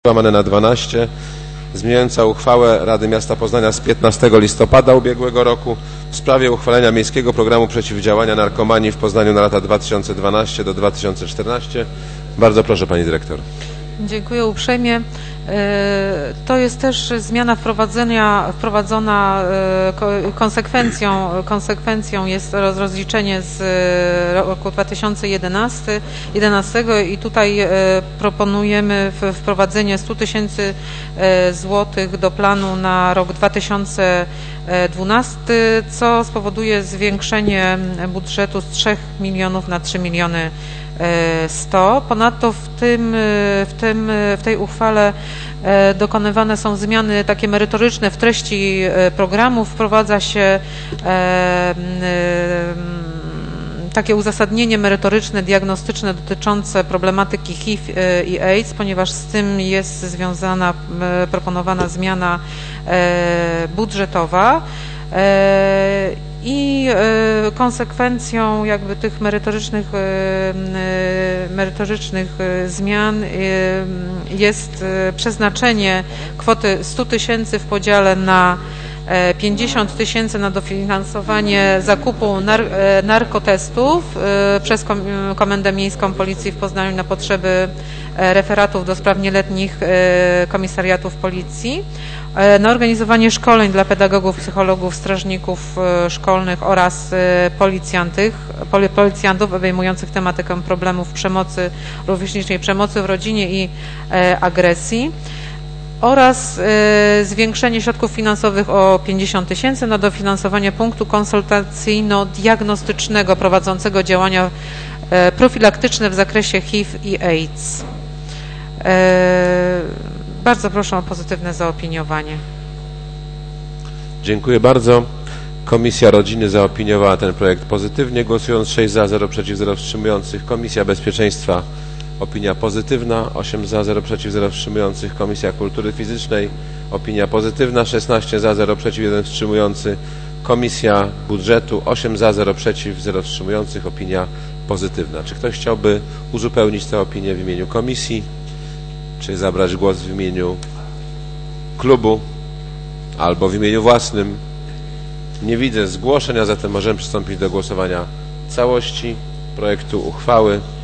łamane na 12, zmieniająca uchwałę Rady Miasta Poznania z 15 listopada ubiegłego roku w sprawie uchwalenia Miejskiego Programu Przeciwdziałania Narkomanii w Poznaniu na lata 2012 do 2014. Bardzo proszę, pani dyrektor. Dziękuję uprzejmie. To jest też zmiana wprowadzona konsekwencją jest rozliczenie z roku 2011 i tutaj proponujemy wprowadzenie 100 000 złotych do planu na rok 2012, co spowoduje zwiększenie budżetu z 3 milionów na 3 miliony 100. Ponadto w tej uchwale dokonywane są zmiany takie merytoryczne w treści programu. Wprowadza się takie uzasadnienie merytoryczne, diagnostyczne dotyczące problematyki HIV i AIDS, ponieważ z tym jest związana proponowana zmiana budżetowa. I konsekwencją jakby tych merytorycznych zmian jest przeznaczenie kwoty 100 000 w podziale na 50 000 na dofinansowanie zakupu narkotestów przez Komendę Miejską Policji w Poznaniu na potrzeby referatów do spraw nieletnich komisariatów Policji, na organizowanie szkoleń dla pedagogów, psychologów, strażników szkolnych oraz policjantów obejmujących tematykę problemów przemocy, rówieśniczej przemocy w rodzinie i agresji, oraz zwiększenie środków finansowych o 50 000 na dofinansowanie punktu konsultacyjno-diagnostycznego prowadzącego działania profilaktyczne w zakresie HIV i AIDS. Bardzo proszę o pozytywne zaopiniowanie. Dziękuję bardzo. Komisja Rodziny zaopiniowała ten projekt pozytywnie, głosując 6 za, 0 przeciw, 0 wstrzymujących. Komisja Bezpieczeństwa opinia pozytywna, 8 za, 0 przeciw, 0 wstrzymujących. Komisja Kultury Fizycznej opinia pozytywna, 16 za, 0 przeciw, 1 wstrzymujący. Komisja Budżetu 8 za, 0 przeciw, 0 wstrzymujących. Opinia pozytywna. Czy ktoś chciałby uzupełnić tę opinię w imieniu komisji? Czy zabrać głos w imieniu klubu albo w imieniu własnym? Nie widzę zgłoszeń, a zatem możemy przystąpić do głosowania całości projektu uchwały.